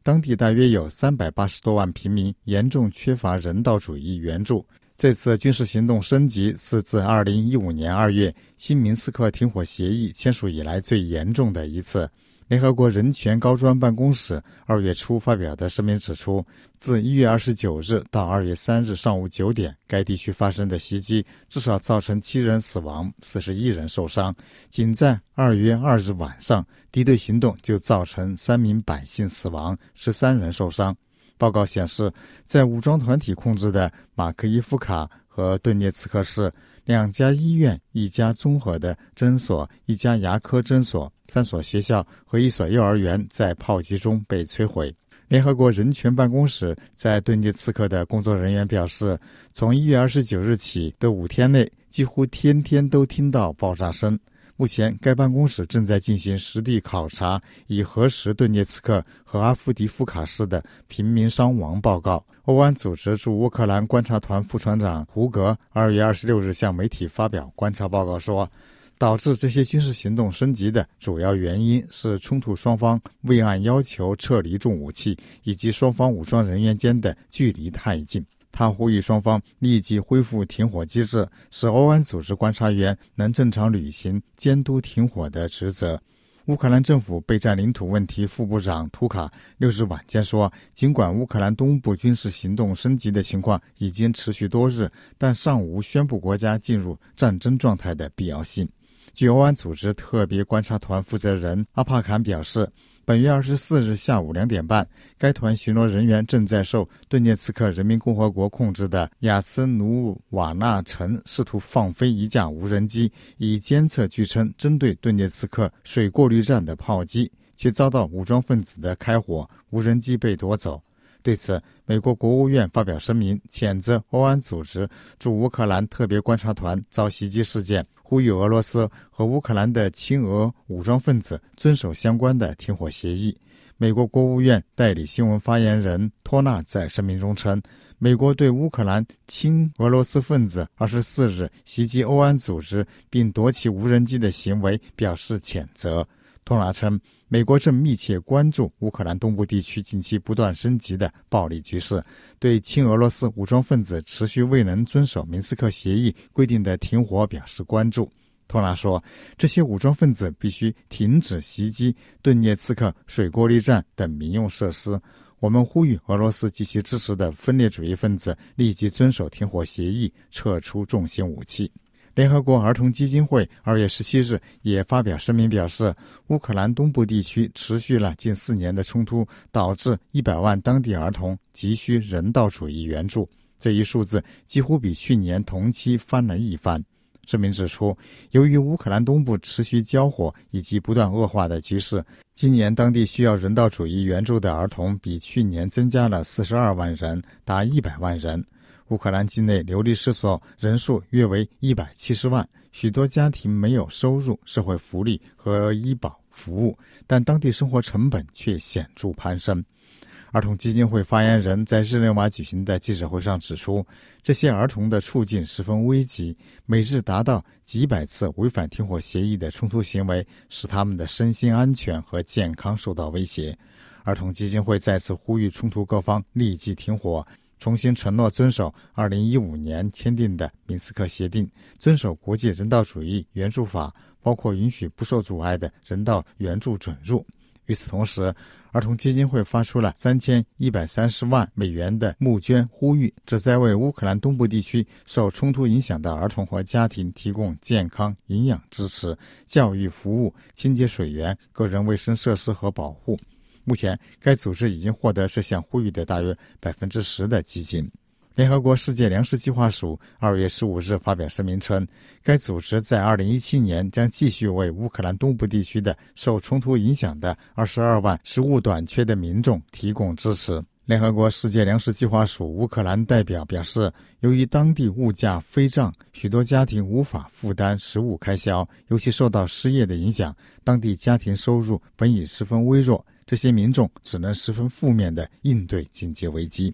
当地大约有三百八十多万平民严重缺乏人道主义援助。这次军事行动升级是自二零一五年二月新明斯克停火协议签署以来最严重的一次。联合国人权高专办公室二月初发表的声明指出，自一月二十九日到二月三日上午九点，该地区发生的袭击至少造成七人死亡，四十一人受伤。仅在二月二日晚上，敌对行动就造成三名百姓死亡，十三人受伤。报告显示，在武装团体控制的马克伊夫卡和顿涅茨克市，两家医院、一家综合的诊所、一家牙科诊所、三所学校和一所幼儿园在炮击中被摧毁。联合国人权办公室在顿涅茨克的工作人员表示，从一月二十九日起的五天内，几乎天天都听到爆炸声。目前，该办公室正在进行实地考察，以核实顿涅茨克和阿夫迪夫卡市的平民伤亡报告。欧安组织驻乌克兰观察团副船长胡格二月二十六日向媒体发表观察报告说，导致这些军事行动升级的主要原因是冲突双方未按要求撤离重武器，以及双方武装人员间的距离太近。他呼吁双方立即恢复停火机制，使欧安组织观察员能正常履行监督停火的职责。乌克兰政府备战领土问题副部长图卡六日晚间说，尽管乌克兰东部军事行动升级的情况已经持续多日，但尚无宣布国家进入战争状态的必要性。据欧安组织特别观察团负责人阿帕坎表示，本月二十四日下午两点半，该团巡逻人员正在受顿涅茨克人民共和国控制的亚斯努瓦纳城试图放飞一架无人机，以监测据称针对顿涅茨克水过滤站的炮击，却遭到武装分子的开火，无人机被夺走。对此，美国国务院发表声明，谴责欧安组织驻乌克兰特别观察团遭袭击事件，呼吁俄罗斯和乌克兰的亲俄武装分子遵守相关的停火协议。美国国务院代理新闻发言人托纳在声明中称，美国对乌克兰亲俄罗斯分子二十四日袭击欧安组织并夺其无人机的行为表示谴责。托纳称，美国正密切关注乌克兰东部地区近期不断升级的暴力局势，对亲俄罗斯武装分子持续未能遵守明斯克协议规定的停火表示关注。托纳说，这些武装分子必须停止袭击顿涅茨克水过滤站等民用设施。我们呼吁俄罗斯及其支持的分裂主义分子立即遵守停火协议，撤出重型武器。联合国儿童基金会二月十七日也发表声明表示，乌克兰东部地区持续了近四年的冲突，导致一百万当地儿童急需人道主义援助，这一数字几乎比去年同期翻了一番。声明指出，由于乌克兰东部持续交火以及不断恶化的局势，今年当地需要人道主义援助的儿童比去年增加了四十二万人，达一百万人。乌克兰境内流离失所人数约为一百七十万，许多家庭没有收入、社会福利和医保服务，但当地生活成本却显著攀升。儿童基金会发言人在日内瓦举行的记者会上指出，这些儿童的处境十分危急，每日达到几百次违反停火协议的冲突行为使他们的身心安全和健康受到威胁。儿童基金会再次呼吁冲突各方立即停火，重新承诺遵守二零一五年签订的明斯克协定，遵守国际人道主义援助法，包括允许不受阻碍的人道援助准入。与此同时，儿童基金会发出了三千一百三十万美元的募捐呼吁，旨在为乌克兰东部地区受冲突影响的儿童和家庭提供健康、营养支持、教育服务、清洁水源、个人卫生设施和保护。目前，该组织已经获得这项呼吁的大约百分之十的基金。联合国世界粮食计划署二月十五日发表声明称，该组织在二零一七年将继续为乌克兰东部地区的受冲突影响的二十二万食物短缺的民众提供支持。联合国世界粮食计划署乌克兰代表表示，由于当地物价飞涨，许多家庭无法负担食物开销，尤其受到失业的影响，当地家庭收入本已十分微弱，这些民众只能十分负面地应对经济危机。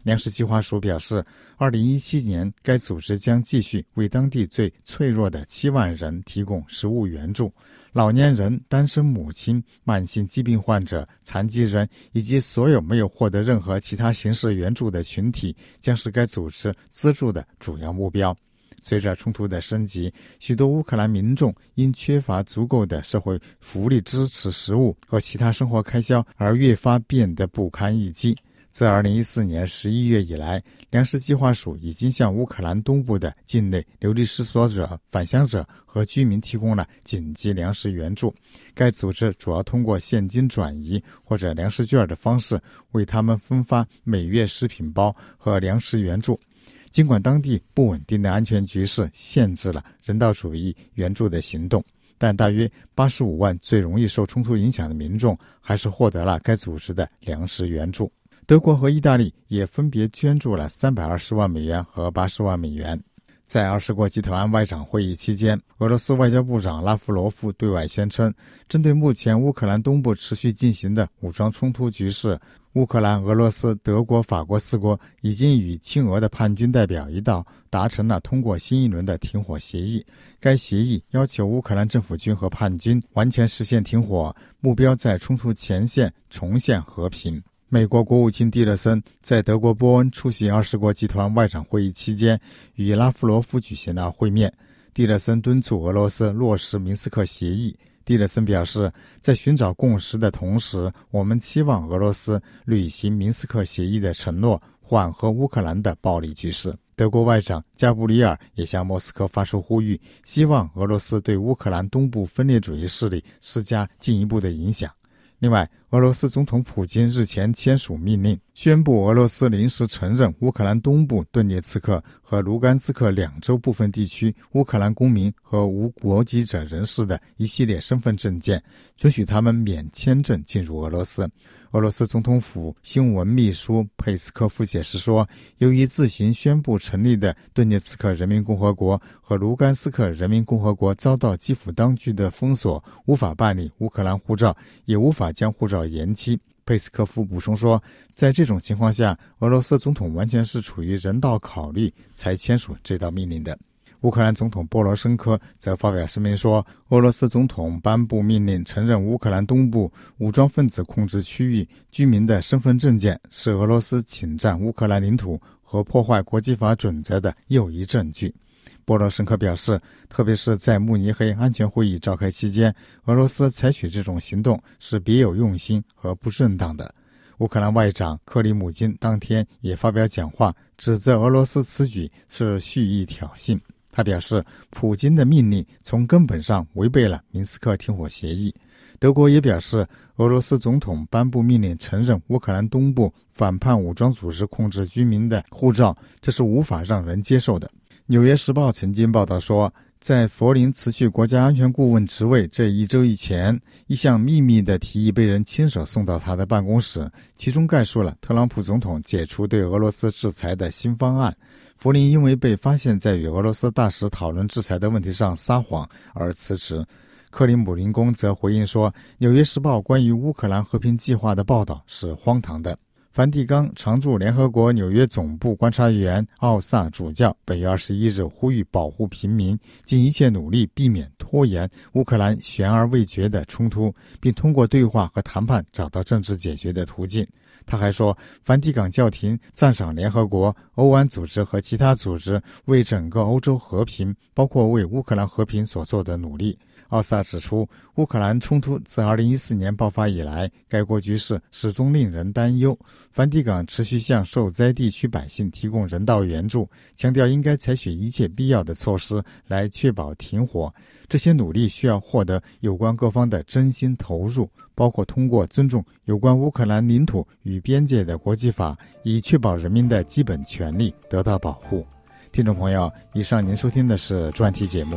粮食计划署表示，二零一七年该组织将继续为当地最脆弱的七万人提供食物援助。老年人、单身母亲、慢性疾病患者、残疾人以及所有没有获得任何其他形式援助的群体将是该组织资助的主要目标。随着冲突的升级，许多乌克兰民众因缺乏足够的社会福利支持、食物和其他生活开销而越发变得不堪一击。自二零一四年十一月以来，粮食计划署已经向乌克兰东部的境内流离失所者、返乡者和居民提供了紧急粮食援助。该组织主要通过现金转移或者粮食券的方式为他们分发每月食品包和粮食援助。尽管当地不稳定的安全局势限制了人道主义援助的行动，但大约八十五万最容易受冲突影响的民众还是获得了该组织的粮食援助。德国和意大利也分别捐助了三百二十万美元和八十万美元。在二十国集团外长会议期间，俄罗斯外交部长拉夫罗夫对外宣称，针对目前乌克兰东部持续进行的武装冲突局势，乌克兰、俄罗斯、德国、法国四国已经与亲俄的叛军代表一道达成了通过新一轮的停火协议。该协议要求乌克兰政府军和叛军完全实现停火，目标在冲突前线重现和平。美国国务卿蒂勒森在德国波恩出席二十国集团外长会议期间与拉夫罗夫举行了会面。蒂勒森敦促俄罗斯落实明斯克协议。蒂勒森表示，在寻找共识的同时，我们期望俄罗斯履行明斯克协议的承诺，缓和乌克兰的暴力局势。德国外长加布里尔也向莫斯科发出呼吁，希望俄罗斯对乌克兰东部分裂主义势力施加进一步的影响。另外，俄罗斯总统普京日前签署命令，宣布俄罗斯临时承认乌克兰东部顿涅茨克和卢甘斯克两州部分地区乌克兰公民和无国籍者人士的一系列身份证件，准许他们免签证进入俄罗斯。俄罗斯总统府新闻秘书佩斯科夫解释说，由于自行宣布成立的顿涅茨克人民共和国和卢甘斯克人民共和国遭到基辅当局的封锁，无法办理乌克兰护照，也无法将护照延期。佩斯科夫补充说，在这种情况下，俄罗斯总统完全是出于人道考虑才签署这道命令的。乌克兰总统波罗申科则发表声明说，俄罗斯总统颁布命令承认乌克兰东部武装分子控制区域居民的身份证件是俄罗斯侵占乌克兰领土和破坏国际法准则的又一证据。波罗申科表示，特别是在慕尼黑安全会议召开期间，俄罗斯采取这种行动是别有用心和不正当的。乌克兰外长克里姆金当天也发表讲话，指责俄罗斯此举是蓄意挑衅。他表示，普京的命令从根本上违背了明斯克停火协议。德国也表示，俄罗斯总统颁布命令承认乌克兰东部反叛武装组织控制居民的护照，这是无法让人接受的。纽约时报曾经报道说，在佛林辞去国家安全顾问职位这一周以前，一项秘密的提议被人亲手送到他的办公室，其中概述了特朗普总统解除对俄罗斯制裁的新方案。弗林因为被发现在与俄罗斯大使讨论制裁的问题上撒谎而辞职。克里姆林宫则回应说，纽约时报关于乌克兰和平计划的报道是荒唐的。梵蒂冈常驻联合国纽约总部观察员奥萨主教本月二十一日呼吁保护平民，尽一切努力避免拖延乌克兰悬而未决的冲突，并通过对话和谈判找到政治解决的途径。他还说，梵蒂冈教廷赞赏联合国、欧安组织和其他组织为整个欧洲和平，包括为乌克兰和平所做的努力。奥萨指出，乌克兰冲突自二零一四年爆发以来，该国局势始终令人担忧。梵蒂冈持续向受灾地区百姓提供人道援助，强调应该采取一切必要的措施来确保停火。这些努力需要获得有关各方的真心投入，包括通过尊重有关乌克兰领土与边界的国际法，以确保人民的基本权利得到保护。听众朋友，以上您收听的是专题节目。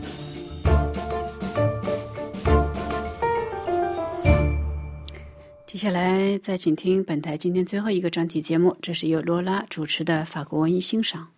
继接下来再请听本台今天最后一个专题节目，这是由罗拉主持的法国文艺欣赏。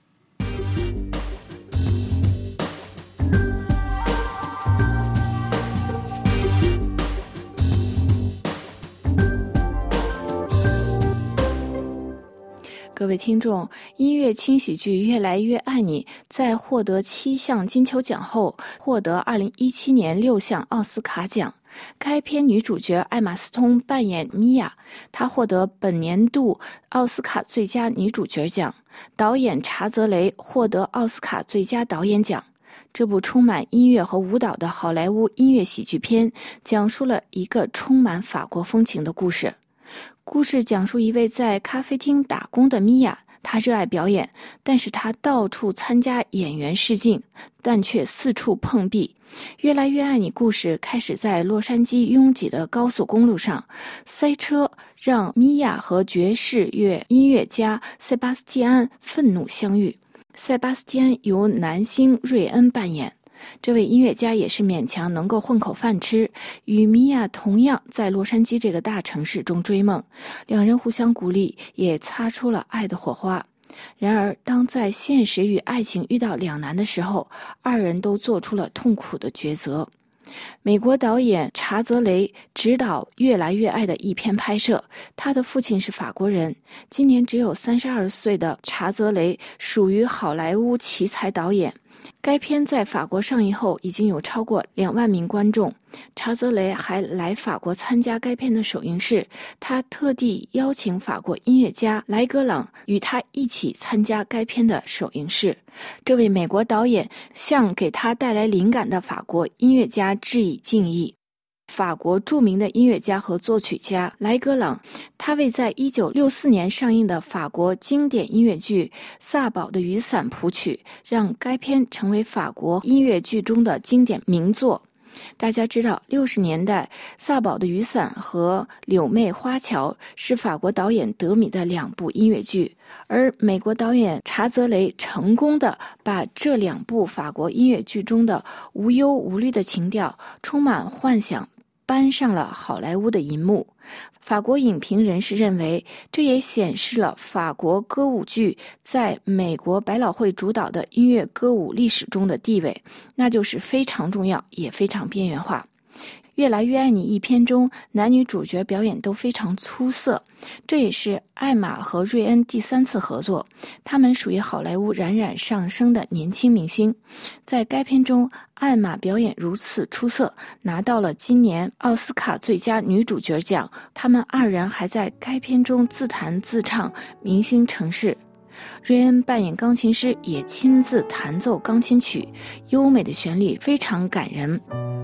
各位听众，音乐轻喜剧《越来越爱你》在获得七项金球奖后，获得二零一七年六项奥斯卡奖。该片女主角艾玛斯通扮演米娅，她获得本年度奥斯卡最佳女主角奖。导演查泽雷获得奥斯卡最佳导演奖。这部充满音乐和舞蹈的好莱坞音乐喜剧片，讲述了一个充满法国风情的故事。故事讲述一位在咖啡厅打工的米娅，她热爱表演，但是她到处参加演员试镜，但却四处碰壁。越来越爱你故事开始在洛杉矶拥挤的高速公路上，塞车让米娅和爵士乐音乐家塞巴斯蒂安愤怒相遇。塞巴斯蒂安由男星瑞恩扮演。这位音乐家也是勉强能够混口饭吃，与米娅同样在洛杉矶这个大城市中追梦，两人互相鼓励，也擦出了爱的火花。然而当在现实与爱情遇到两难的时候，二人都做出了痛苦的抉择。美国导演查泽雷执导《越来越爱》的一篇拍摄，他的父亲是法国人。今年只有三十二岁的查泽雷属于好莱坞奇才导演。该片在法国上映后已经有超过两万名观众。查泽雷还来法国参加该片的首映式，他特地邀请法国音乐家莱格朗与他一起参加该片的首映式。这位美国导演向给他带来灵感的法国音乐家致以敬意。法国著名的音乐家和作曲家莱格朗，他为在一九六四年上映的法国经典音乐剧《萨宝的雨伞》谱曲，让该片成为法国音乐剧中的经典名作。大家知道，六十年代《萨宝的雨伞》和《柳妹花桥》是法国导演德米的两部音乐剧，而美国导演查泽雷成功地把这两部法国音乐剧中的无忧无虑的情调、充满幻想搬上了好莱坞的银幕。法国影评人士认为，这也显示了法国歌舞剧在美国百老汇主导的音乐歌舞历史中的地位，那就是非常重要，也非常边缘化。越来越爱你一篇中，男女主角表演都非常出色，这也是艾玛和瑞恩第三次合作，他们属于好莱坞冉冉上升的年轻明星。在该片中，艾玛表演如此出色，拿到了今年奥斯卡最佳女主角奖。他们二人还在该片中自弹自唱《明星城市》。瑞恩扮演钢琴师，也亲自弹奏钢琴曲，优美的旋律非常感人。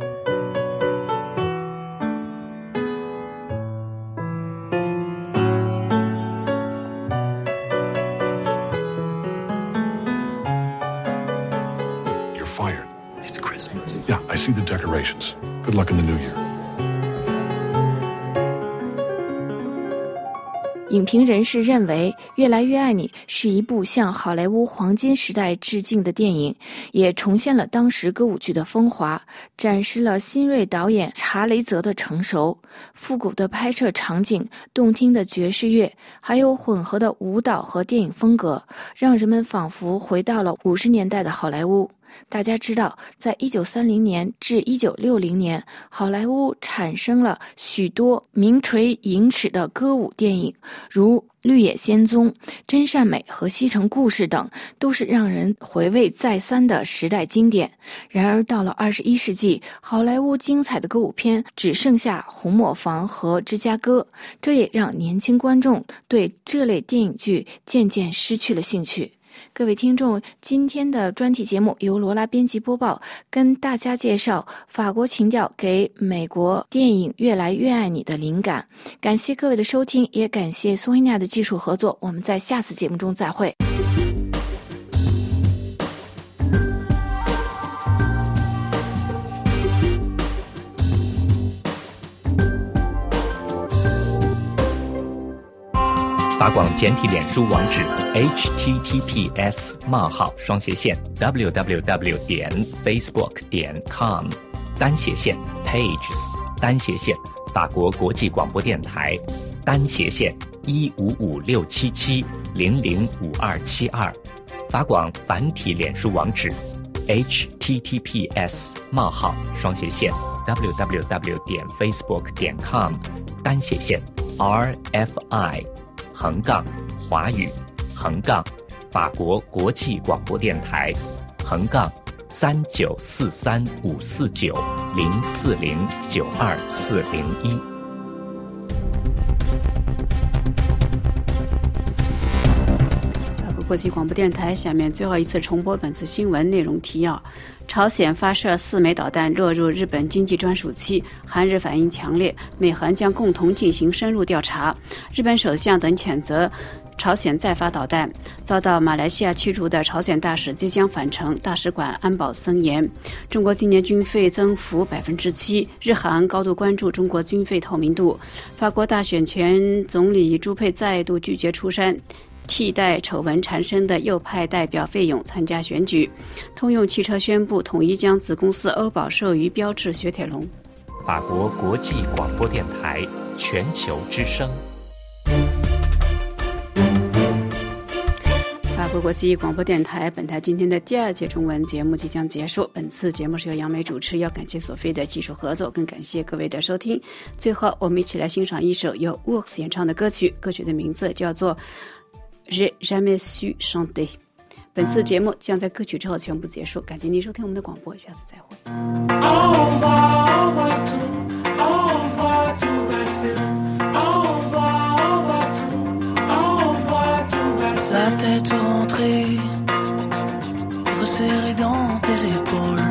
Fired. It's Christmas. Yeah, I see the decorations. Good luck in the new year. 影评人士认为，《越来越爱你》是一部向好莱坞黄金时代致敬的电影，也重现了当时歌舞剧的风华，展示了新锐导演查雷泽的成熟。复古的拍摄场景、动听的爵士乐，还有混合的舞蹈和电影风格，让人们仿佛回到了五十年代的好莱坞。大家知道，在一九三零年至一九六零年，好莱坞产生了许多名垂影史的歌舞电影，如《绿野仙踪》、《真善美》和《西城故事》等，都是让人回味再三的时代经典。然而到了二十一世纪，好莱坞精彩的歌舞片只剩下《红磨坊》和《芝加哥》，这也让年轻观众对这类电影剧渐渐失去了兴趣。各位听众，今天的专题节目由罗拉编辑播报，跟大家介绍法国情调给美国电影《越来越爱你》的灵感。感谢各位的收听，也感谢苏黑娜的技术合作，我们在下次节目中再会。 法广简体脸书网址 ：h t t p s 冒号双斜线 w w w 点 facebook 点 com 单斜线 pages 单斜线法国国际广播电台，单斜线一五五六七七零零五二七二，法广繁体脸书网址 h t t p s 冒号双斜线 w w w 点 facebook 点 com 单斜线 r f i 横杠华语横杠法国国际广播电台横杠三九四三五四九零四零九二四零一。 国际广播电台，下面最后一次重播本次新闻内容提要：朝鲜发射四枚导弹落入日本经济专属期，韩日反应强烈，美韩将共同进行深入调查。日本首相等谴责朝鲜再发导弹。遭到马来西亚驱逐的朝鲜大使即将返程，大使馆安保森严。中国今年军费增幅百分之七，日韩高度关注中国军费透明度。法国大选前总理朱佩再度拒绝出山替代丑闻缠身的右派代表费勇参加选举。通用汽车宣布统一将子公司欧宝授予标致雪铁龙。 法国国际广播电台全球之声。 法国国际广播电台，本台今天的第二节中文节目即将结束。本次节目是由杨梅主持，要感谢索菲的技术合作，更感谢各位的收听。最后，我们一起来欣赏一首由 Works 演唱的歌曲，歌曲的名字叫做J'ai jamais su chanter。 本次节目将在歌曲之后全部结束，感谢您收听我们的广播，下次再会。 Au revoir, au revoir tout, au revoir tout vingt-sept, au revoir, au revoir tout, au revoir tout vingt-sept. La tête rentrée, resserrée dans tes épaules.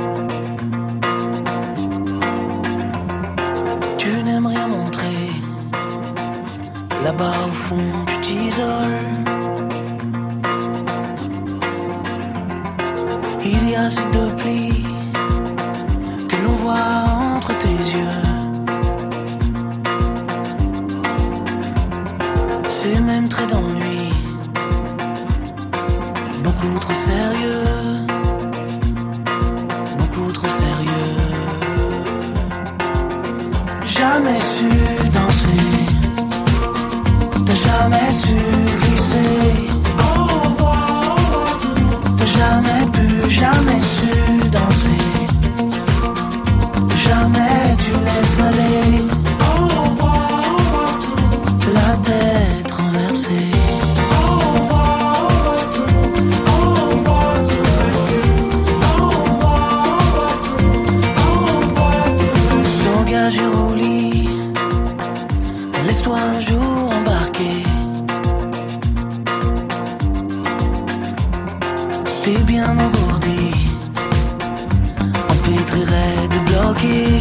Tu n'aimes rien montrer, là-bas au fond tu t'isoles. Il y a ces deux plis que l'on voit entre tes yeux. Ces mêmes traits d'ennui, beaucoup trop sérieux, beaucoup trop sérieux. Jamais su danser, t'as jamais su glisser. Au revoir, au revoir tout. T'as jamais pu, jamais su danser. Jamais tu laisses aller. Au revoir, au revoir tout. La tête renversée. Au revoir, au revoir tout. Au revoir tout versé. Au revoir, au revoir tout. Au revoir tout versé. Ton gage est au lit, laisse-toi un jour embarquer. T'es bien engourdi, empêtrerait de bloquer.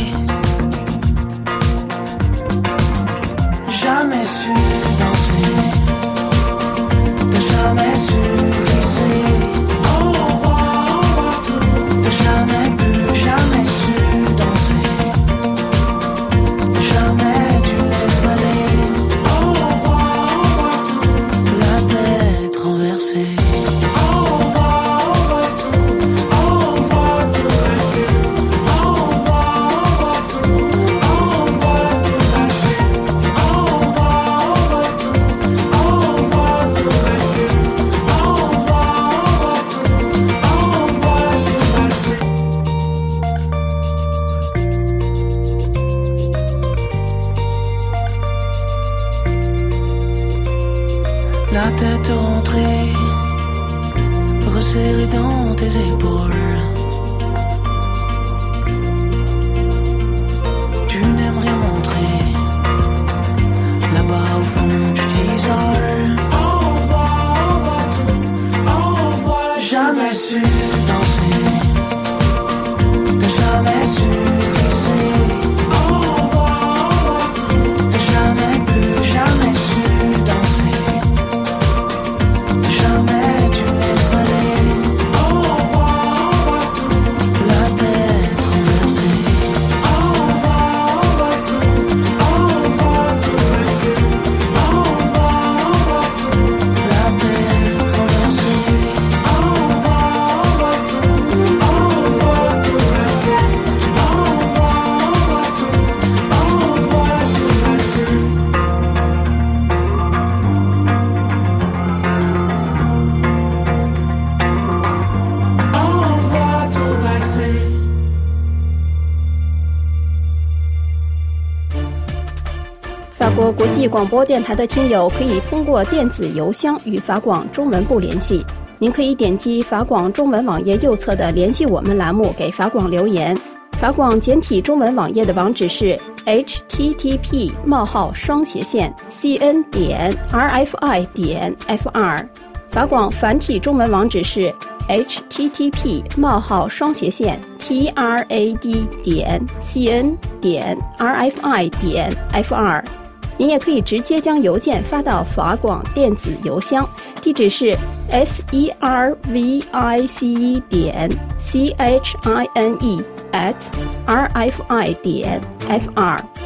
Jamais su danser, t'as jamais su glisser. Au revoir, au revoir tout. T'as jamais pu, jamais su danser. Jamais tu laisses aller. Au revoir, au revoir tout. La tête renversée. La tête rentrée, resserrée dans tes épaules. Tu n'aimes rien montrer, là-bas au fond tu t'isoles. Au revoir, au revoir tout, au revoir. Jamais su danser, t'as jamais su glisser. Au revoir, au revoir tout. T'as jamais pu, jamais su danser. Jamais tu laisses aller. Au revoir, au revoir tout. La tête renversée. Au revoir, au revoir tout. Au revoir tout versé. Au revoir, au revoir tout. La tête renversée. Au revoir, au revoir 法国国际广播电台的听友可以通过电子邮箱与法广中文部联系。您可以点击法广中文网页右侧的联系我们栏目给法广留言。法广简体中文网页的网址是 h t t p 冒号双斜线 c n 点 r f i 点 f r。 法广繁体中文网址是 h t t p 冒号双斜线 t r a d 点 c n 点 r f i 点 f r。 您也可以直接将邮件发到法广电子邮箱，地址是 s e r v i c e 点 c h i n e at r f i 点 f r。